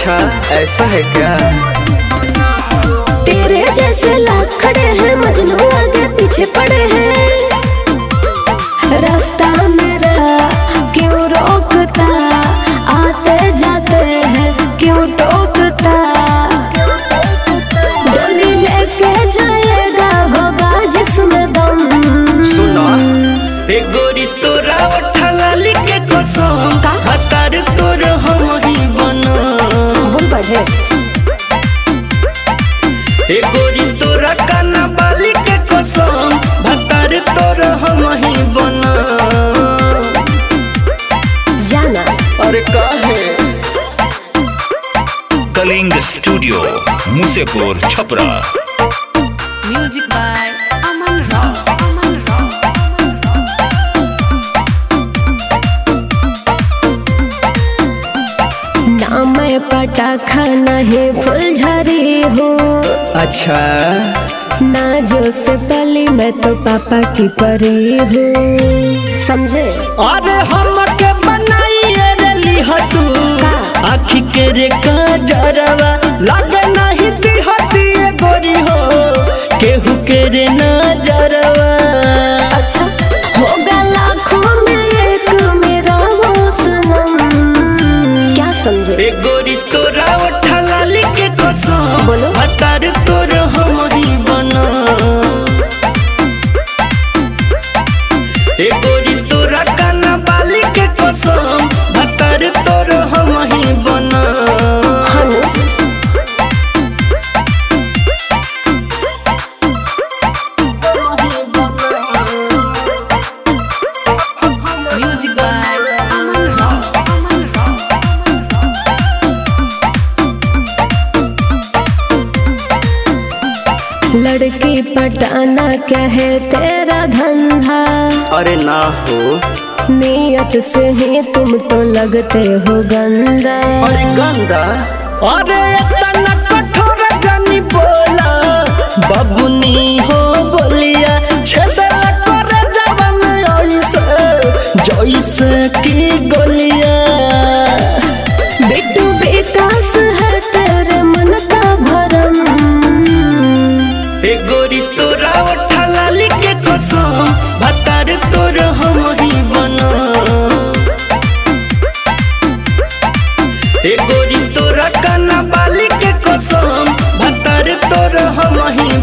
अच्छा ऐसा है क्या? तेरे जैसे लाख खड़े हैं, मजनू आगे पीछे पड़े हैं। रास्ता मेरा क्यों रोकता, आते जाते हैं क्यों टोकता। डोली लेके जाएगा होगा जिसमें दम। सुना ए गोरी तोरा उठा लाली के कसम, हतार तोर हम ही बना। बोल पढ़े ए गोरी तोरा काना बाली के कसम, हतार तोर हम ही बना। जाना अरे काहे? Kalinga studio Musepur Chhapra. Music by Aman Rock. ना मैं पटाखा ना है फुलझड़ी हूँ। अच्छा ना जो से पली मैं तो पापा की परी हूँ। समझे? अरे हम के बनाइए रे लिहतू, आखी के रे काजरवा लागे नहीं दिहती ए गोरी हो, केहू के रे नजरवा। अच्छा होगा लाखों में एक मेरा वो सनम। क्या समझे? ए गोरी तोरा उठा लाली के कसम, बोलो। हतार तोर हम ही बना। ए गोरी तोरा काना बाली के कसम, हतार तोर हम ही बना। Music by Aman Rock. लड़की पटाना क्या है तेरा धंधा? अरे ना हो, नियत से ही तुम तो लगते हो गंदा। अरे गंदा, अरे इतना कठोर जानी बोला, बबुनी हो बोलिया छेदला करे जवन ऐसे जैसे की गोलिया। बिट्टू विकास है तेरे मन का भरम। ए गोरी तोरा उठा लाली के कसम, भतार तोर हम ही बना। ए गोरी तोरा काना बाली के कसम, भतार तोर हम ही